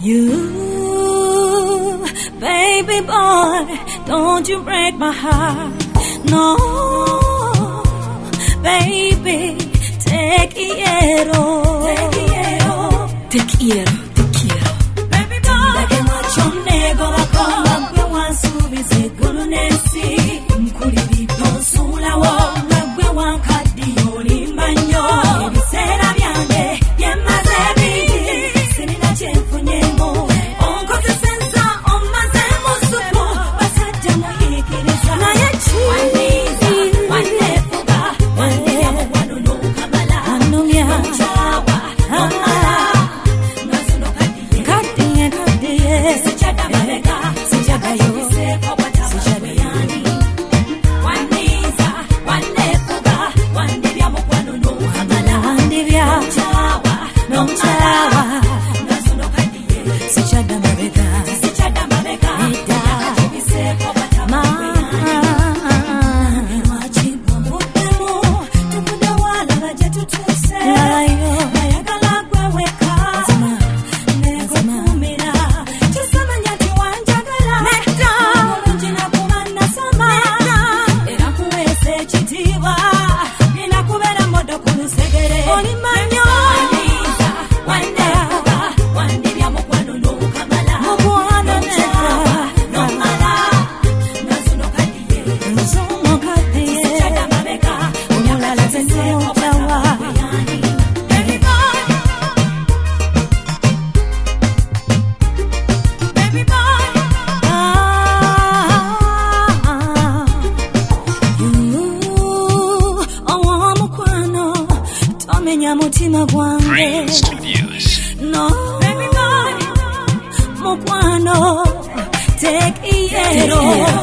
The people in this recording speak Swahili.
You, baby boy, don't you break my heart. No, baby, te quiero. Te quiero. Baby boy, like what your nego va con. Gwe wan subi se gulu nesi. Mkuliri tonsula wo. Gwe wan kadi yoli manyo. Ebisera byange yemaze bingi. Sinina chenfunyemo. Onkoze senza omaze musupo. Basajja muyikiriza. Naye chi. Wanefuga. Waneyamu wanunu kamala. Anumya. Nchawa. Nomala. Brain Studios. No, baby boy, mukwano, te quiero.